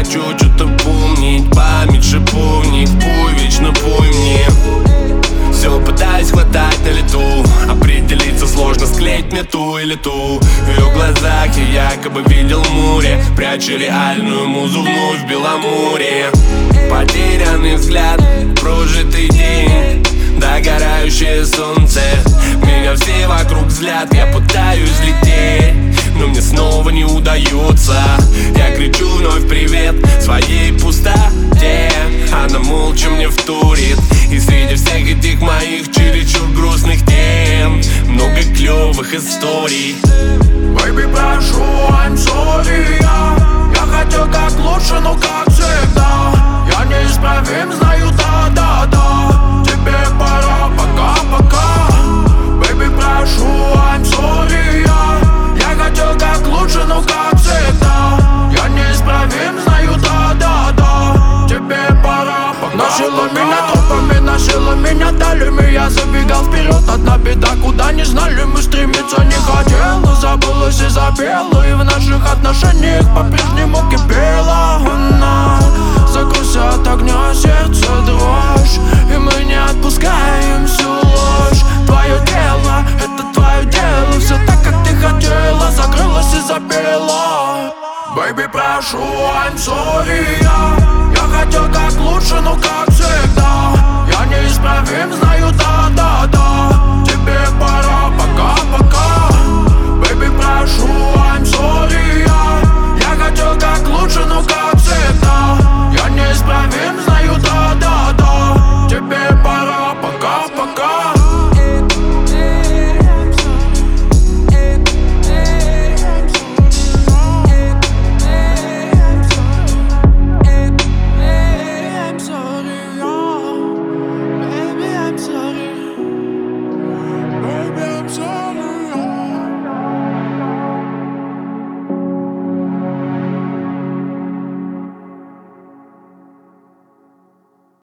хочу что-то помнить. Память шиповник, пой, вечно пой мне. Все пытаюсь хватать на лету, определиться сложно, склеить мне ту или ту. В ее глазах я якобы видел море, пряча реальную музу вновь в Беломорье. Потерянный взгляд, прожитый день, догорающее солнце. Меня все вокруг взгляд, я пытаюсь лететь, но мне снова не удается. Я кричу вновь привет своей пустоте, она молча мне вторит. И среди всех этих моих чересчур грустных тем много клевых историй. Baby, прошу, I'm sorry, я хотел как лучше, но как всегда я неисправим, знаю, да-да-да. Тебе пора, пока-пока. Baby, прошу, I'm sorry, я хотел как лучше, но как всегда я неисправим, знаю, да-да-да. Тебе пора, пока-пока. Носила меня тропами, носила меня далями. Я забегал вперед, одна беда, куда не знали мы стремиться не хотела. Забылась и запела, и в наших отношениях по-прежнему кипела она. Закрылся от огня, сердце дрожь, и мы не отпускаем всю ложь. Твое дело, это твое дело, все так, как ты хотела. Закрылась и запела. Baby, прошу, I'm sorry, я хотел как лучше, но как всегда я неисправим, знаю, да-да-да. Тебе пора, пока-пока.